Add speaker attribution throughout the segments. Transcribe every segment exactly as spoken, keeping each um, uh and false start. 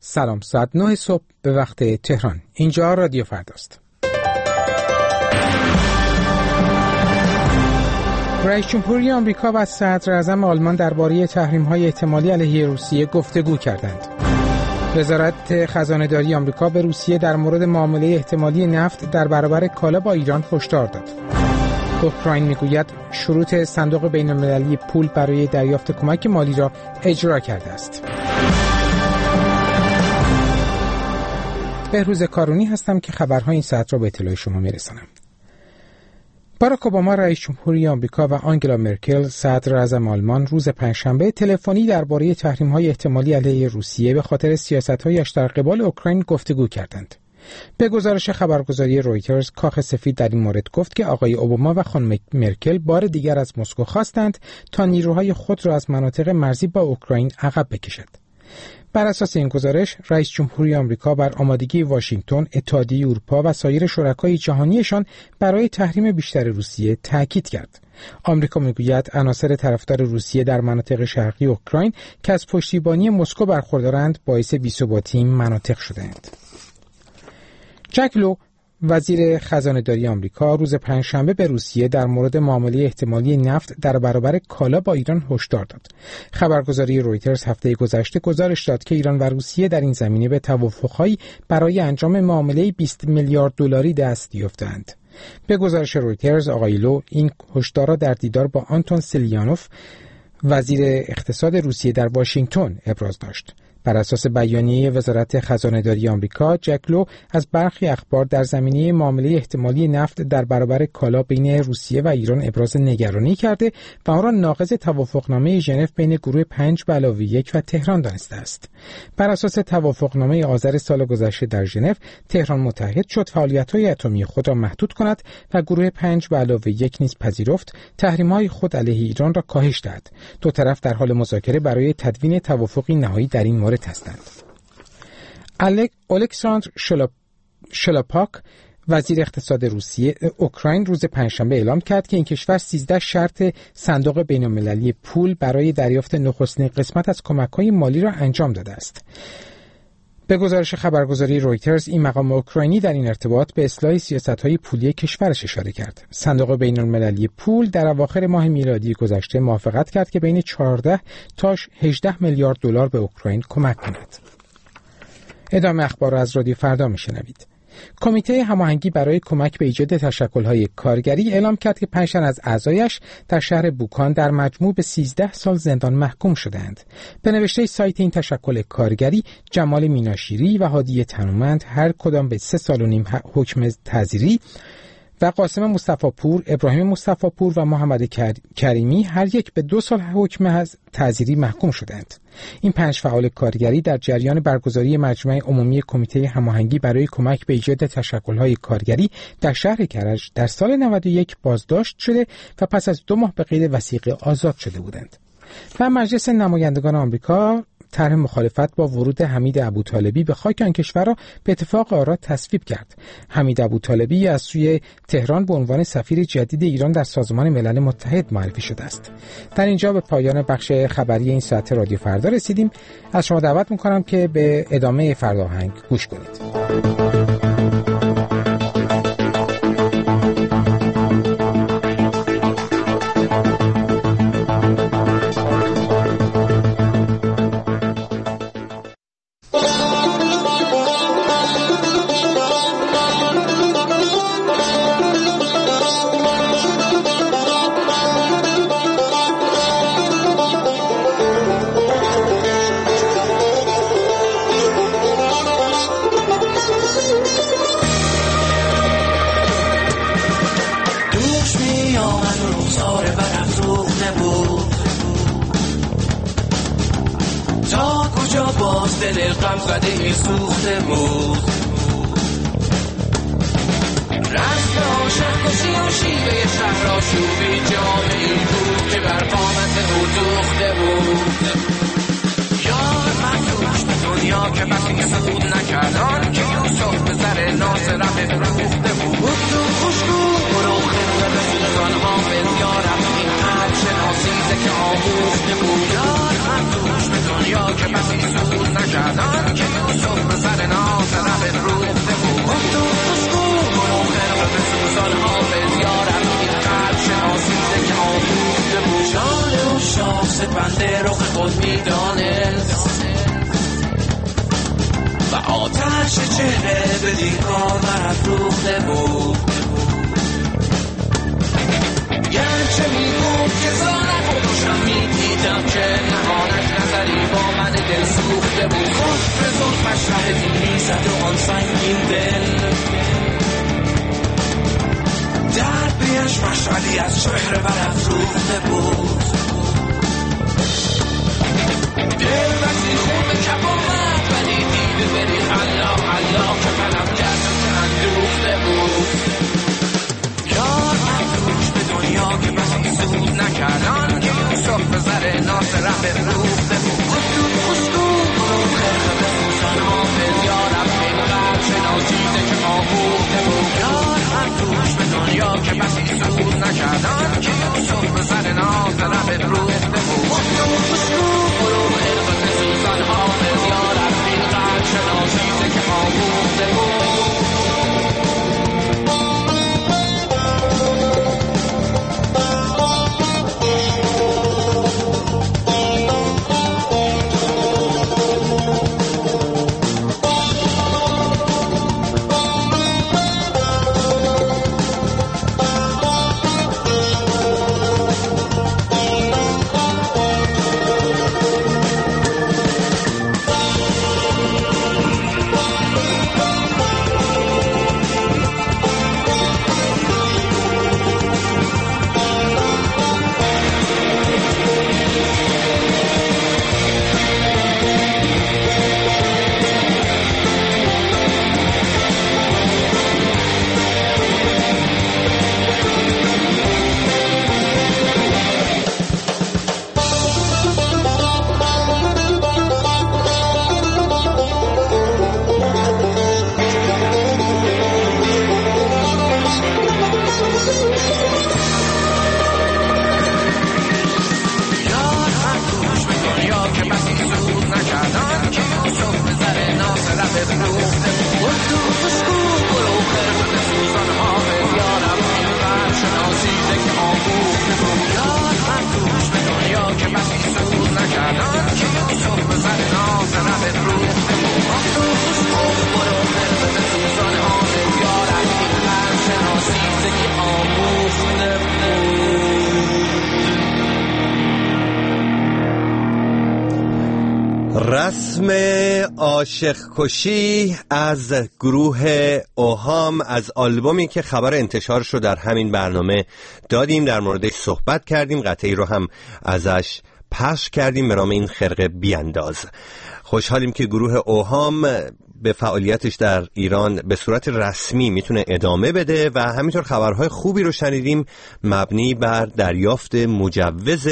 Speaker 1: سلام، ساعت نه صبح به وقت تهران. اینجا رادیو فرداست. رئیس جمهوری آمریکا و صدر اعظم آلمان درباره تحریم‌های احتمالی علیه روسیه گفتگو کردند. وزارت خزانه‌داری آمریکا به روسیه در مورد معامله احتمالی نفت در برابر کالا با ایران هشدار داد. اوکراین میگوید شروط صندوق بین‌المللی پول برای دریافت کمک مالی را اجرا کرده است. بهروز کارونی هستم که خبرهای این ساعت را به اطلاع شما میرسانم. باراک اوباما رئیس جمهوری آمریکا و آنگلا مرکل صدر اعظم آلمان روز پنجشنبه تلفنی درباره تحریم‌های احتمالی علیه روسیه به خاطر سیاست‌هایش در قبال اوکراین گفتگو کردند. به گزارش خبرگزاری رویترز، کاخ سفید در این مورد گفت که آقای اوباما و خانم مرکل بار دیگر از مسکو خواستند تا نیروهای خود را از مناطق مرزی با اوکراین عقب بکشد. بر اساس این گزارش، رئیس جمهوری آمریکا بر آمادگی واشنگتن، اتحادیه اروپا و سایر شرکای جهانیشان برای تحریم بیشتر روسیه تاکید کرد. آمریکا میگوید عناصر طرفدار روسیه در مناطق شرقی اوکراین که از پشتیبانی مسکو برخوردارند باعث بی‌ثباتی این مناطق شدند. جک لو، وزیر خزانه‌داری آمریکا، روز پنجشنبه به روسیه در مورد معامله احتمالی نفت در برابر کالا با ایران هشدار داد. خبرگزاری رویترز هفته گذشته گزارش داد که ایران و روسیه در این زمینه به توافق‌هایی برای انجام معامله بیست میلیارد دلاری دست یافتند. به گزارش رویترز، آقای لو این هشدار را در دیدار با آنتون سیلیانوف، وزیر اقتصاد روسیه در واشنگتن ابراز داشت. بر اساس بیانیه وزارت خزانه‌داری آمریکا، جک لو از برخی اخبار در زمینه معامله احتمالی نفت در برابر کالا بین روسیه و ایران ابراز نگرانی کرده و آن را ناقض توافقنامه ژنو بین گروه پنج به علاوه یک و تهران دانسته است. بر اساس توافقنامه آذر سال گذشته در ژنو، تهران متعهد شد فعالیت‌های اتمی خود را محدود کند و گروه پنج به علاوه یک نیز پذیرفت تحریم‌های خود علیه ایران را کاهش دهد. دو طرف در حال مذاکره برای تدوین توافقی نهایی در این مورد هستند. الکساندر شلاپاک، وزیر اقتصاد روسیه اوکراین، روز پنجشنبه اعلام کرد که این کشور سیزده شرط صندوق بین‌المللی پول برای دریافت نخستین قسمت از کمک‌های مالی را انجام داده است. به گزارش خبرگزاری رویترز، این مقام اوکراینی در این ارتباط به اصلاح سیاست‌های پولی کشورش اشاره کرد. صندوق بین‌المللی پول در اواخر ماه میلادی گذشته موافقت کرد که بین چهارده تا هجده میلیارد دلار به اوکراین کمک کند. ادامه اخبار را از رادیو فردا میشنوید. کمیته هماهنگی برای کمک به ایجاد تشکل‌های کارگری اعلام کرد که پنج تن از اعضایش در شهر بوکان در مجموع به سیزده سال زندان محکوم شدند. به نوشته سایت این تشکل کارگری، جمال میناشیری و هادی تنومند هر کدام به سه سال و نیم حکم تعزیری و قاسم مصطفی پور، ابراهیم مصطفی پور و محمد کریمی هر یک به دو سال حکم تعزیری محکوم شدند. این پنج فعال کارگری در جریان برگزاری مجمع عمومی کمیته هماهنگی برای کمک به ایجاد تشکل‌های کارگری در شهر کرج در سال نود و یک بازداشت شده و پس از دو ماه به قید وثیقه آزاد شده بودند. و مجلس نمایندگان آمریکا طرح مخالفت با ورود حمید ابوطالبی به خاک آن کشور را به اتفاق آرا تصویب کرد. حمید ابوطالبی از سوی تهران به عنوان سفیر جدید ایران در سازمان ملل متحد معرفی شده است. در اینجا به پایان بخش خبری این ساعت رادیو فردا رسیدیم. از شما دعوت می‌کنم که به ادامه فردا آهنگ گوش کنید.
Speaker 2: دل غم زده ای سوخته بود، رسم عاشق کشی و شیوه شهر آشوبی جامعی بود که بر قامت او دوخته بود. یار من دوش به دنیا که بسی سود نکردان که یوسف به سر ناصرم افروخته بود. بود تو خوشگو برو خیلی به سلطانها بزیارم این حد شناسیزه که آموخته بود. یار من دوش به دنیا که بسی سود نکردان که یوسف بنده رخ خود میدانست و آتش چهره به دیکار برافروخته بود. گرچه میگفت که زانه خودشم میدیدم که نهانش نظری با من دل سوخته بود. خود به زلفش ره دیگری زد و آن سنگین دل درد بیش مشعلی از چهره برافروخته بود. دل وقتی خود به کپ آمد ولی دیده بری حلا حلا که منم کردم که اندوخته بود. یار من روش به دنیا که بسی سود نکردن که یوسف به زر ناصر بفروخته بود. خودتون خوشگو برو خرخه به سوزن حافظ یارم پیغمبر شناسیده که آموخته بود. یار من روش به دنیا که بسی سود نکردن که یوسف به زر ناصر بفروخته بود. خودتون خوشگو برو خرخه به سوزن حافظ یارم پیغمبر شناسیده که آموخته بود.
Speaker 3: رسم عاشق کشی از گروه اوهام از آلبومی که خبر انتشارش رو در همین برنامه دادیم، در موردش صحبت کردیم، قطعی رو هم ازش پخش کردیم به نام این خرقه بیانداز. خوشحالیم که گروه اوهام به فعالیتش در ایران به صورت رسمی میتونه ادامه بده و همینطور خبرهای خوبی رو شنیدیم مبنی بر دریافت مجوز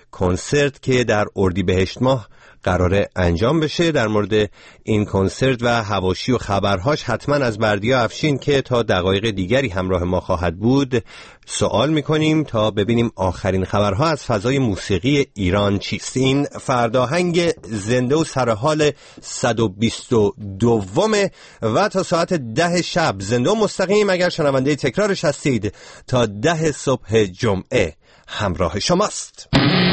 Speaker 3: کنسرت که در اردیبهشت ماه قراره انجام بشه. در مورد این کنسرت و حواشی و خبرهاش حتما از بردیا افشین که تا دقایق دیگری همراه ما خواهد بود سوال میکنیم تا ببینیم آخرین خبرها از فضای موسیقی ایران چیست. این فرداهنگ زنده و سرحال صد و بیست و دومه و تا ساعت ده شب زنده و مستقیم اگر شنونده تکرارش هستید تا ده صبح جمعه همراه شماست.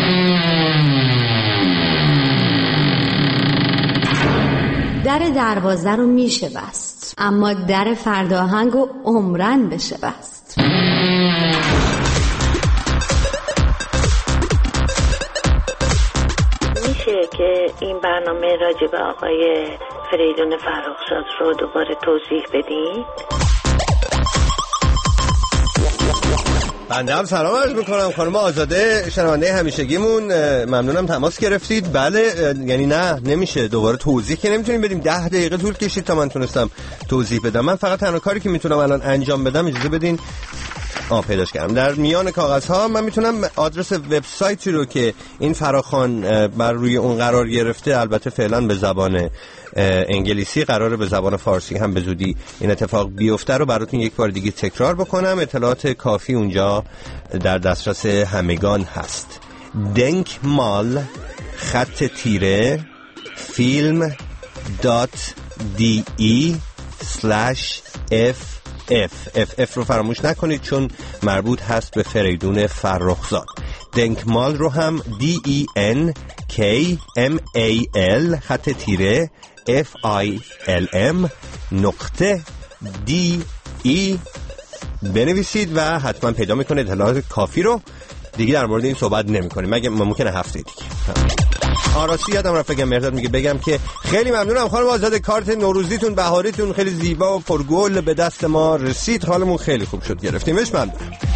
Speaker 4: در دروازه رو میشه بست، اما در فرداهنگ رو عمرن بشه بست.
Speaker 5: میشه که این برنامه راجع به آقای فریدون فرخزاد رو دوباره توضیح بدید؟
Speaker 3: بنده هم سلام عرض میکنم خانم آزاده، شنونده همیشگیمون. ممنونم تماس گرفتید. بله، یعنی نه نمیشه دوباره توضیح که نمیتونیم بدیم. ده دقیقه طول کشید تا من تونستم توضیح بدم. من فقط تنها کاری که میتونم الان انجام بدم، اجازه بدین آه پیداش کردم در میان کاغذها، من میتونم آدرس وبسایتی رو که این فراخوان بر روی اون قرار گرفته، البته فعلا به زبان انگلیسی، قراره به زبان فارسی هم به زودی این اتفاق بیفته، رو براتون یک بار دیگه تکرار بکنم. اطلاعات کافی اونجا در دسترس همگان هست. دنک مال خط تیره فیلم دات دی ای سلش اف اف اف اف رو فراموش نکنید چون مربوط هست به فریدون فرخزاد. دنکمال رو هم دی ای ان کی ام ای ال خط تیره اف آی ال ام نقطه دی ای بنویسید و حتما پیدا میکنه اطلاعات کافی رو. دیگه در مورد این صحبت نمی کنیم مگه ممکنه هفته دیگه. آراسی یادم رفت بگم، مرداد میگه بگم که خیلی ممنونم خانم آزاده، کارت نوروزیتون بهاریتون خیلی زیبا و پرگل به دست ما رسید، حالمون خیلی خوب شد، گرفتیمش. ممنون.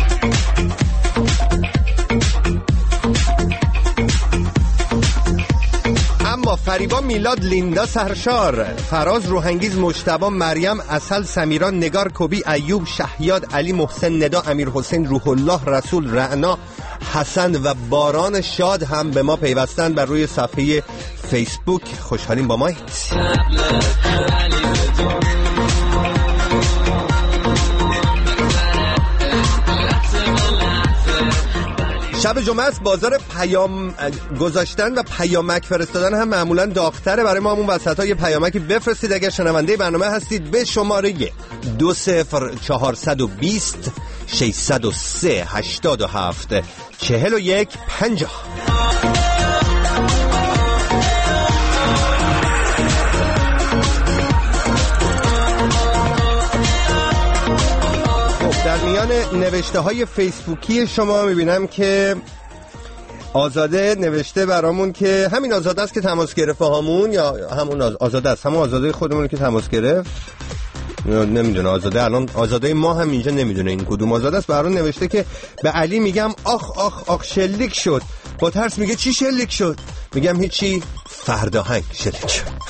Speaker 3: اما فریبا، میلاد، لیندا، سرشار، فراز، روحانگیز، مجتبی، مریم، اصل، سمیران، نگار، کبی، ایوب، شهیاد، علی، محسن، ندا، امیر حسین، روح الله، رسول، رعنا، حسن و باران شاد هم به ما پیوستن بر روی صفحه فیسبوک. خوشحالیم با ما. شب جمعه است، بازار پیام گذاشتن و پیامک فرستادن هم معمولا داغ‌تره. برای ما همون وسط‌ها یه پیامکی بفرستید اگر شنونده برنامه هستید به شماره دو صفر چهارصد و بیست ششصد و سه هشتاد و هفت چهل و یک پنجاه. در میان نوشته های فیسبوکی شما میبینم که آزاده نوشته برامون که همین آزاده است که تماس گرفت همون، یا همون آزاده است، همون آزاده خودمون که تماس گرفت، نمیدونه آزاده الان آزاده ما هم اینجا نمیدونه این کدوم آزاده است. برام نوشته که به علی میگم آخ آخ آخ شلیک شد، با ترس میگه چی شلیک شد؟ میگم هیچی، فرداهنگ شلیک شد.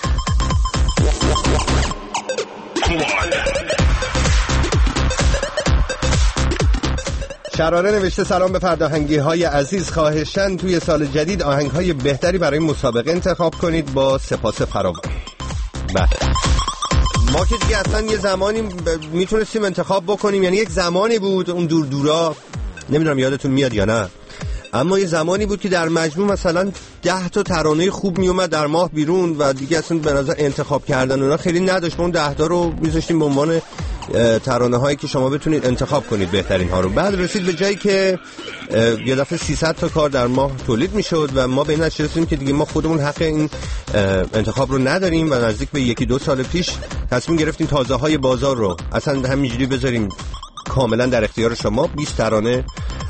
Speaker 3: شراره نوشته سلام به فرداهنگی های عزیز، خواهشاً توی سال جدید آهنگ های بهتری برای مسابقه انتخاب کنید، با سپاس فراوان. بله ما که دیگه اصلا یه زمانی میتونستیم انتخاب بکنیم، یعنی یک زمانی بود اون دور دورا، نمیدونم یادتون میاد یا نه، اما یه زمانی بود که در مجموع مثلا ده تا ترانه خوب میومد در ماه بیرون و دیگه اصلا به نظر انتخاب کردن اونا خیلی نداشت. اون ده تا رو میذاشتیم به عنوان ترانه هایی که شما بتونید انتخاب کنید بهترین ها رو. بعد رسید به جایی که یه دفعه سیصد تا کار در ماه تولید میشد و ما به این نتیجه رسیدیم که دیگه ما خودمون حق این انتخاب رو نداریم و نزدیک به یکی دو سال پیش تصمیم گرفتیم تازه های بازار رو اصلا همینجوری بذاریم کاملا در اختیار شما. بیست ترانه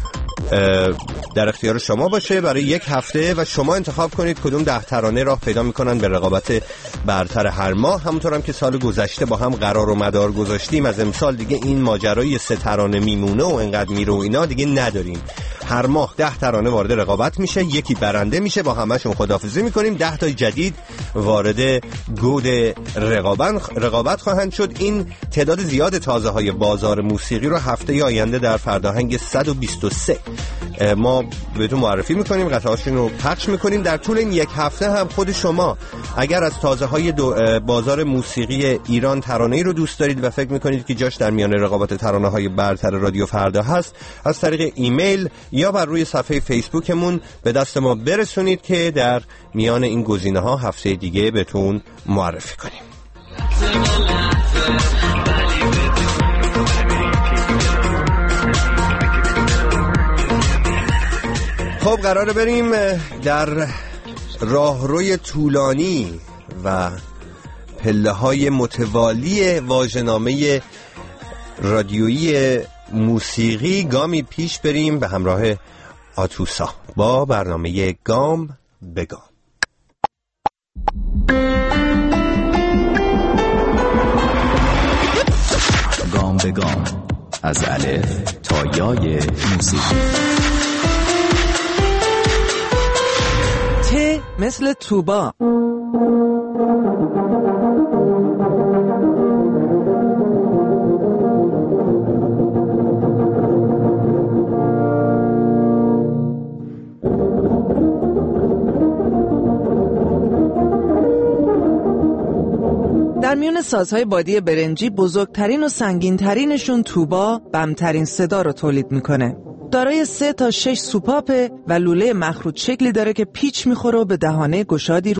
Speaker 3: در اختیار شما باشه برای یک هفته و شما انتخاب کنید کدوم ده ترانه راه پیدا میکنن به رقابت برتر هر ماه. همونطور هم که سال گذشته با هم قرار و مدار گذاشتیم، از امسال دیگه این ماجرای سه ترانه میمونه و انقدر میره و اینا دیگه نداریم. هر ماه ده ترانه وارد رقابت میشه، یکی برنده میشه، با همشون خداحافظی میکنیم، ده تا جدید وارد گود رقابت رقابت خواهند شد. این تعداد زیاد تازه های بازار موسیقی رو هفته آینده در فرداهنگ صد و بیست و سه ما بهتون معرفی میکنیم، قطعاتشون رو پخش میکنیم. در طول این یک هفته هم خود شما اگر از تازه های بازار موسیقی ایران ترانه‌ای رو دوست دارید و فکر میکنید که جاش در میان رقابت ترانه های برتر رادیو فردا هست، از طریق ایمیل یا بر روی صفحه فیسبوکمون به دست ما برسونید که در میان این گزینه ها هفته دیگه بهتون معرفی کنیم. خب قراره بریم در راهروی طولانی و پله های متوالی واژه‌نامه رادیویی موسیقی گامی پیش بریم به همراه آتوسا با برنامه گام به گام.
Speaker 6: گام به گام، از الف تا یای موسیقی.
Speaker 7: ت مثل توبا. در میون سازهای بادی برنجی بزرگترین و سنگینترینشون توبا بمترین صدا رو تولید میکنه. دارای سه تا شش سوپاپه و لوله مخروط شکلی داره که پیچ میخوره و به دهانه گشادی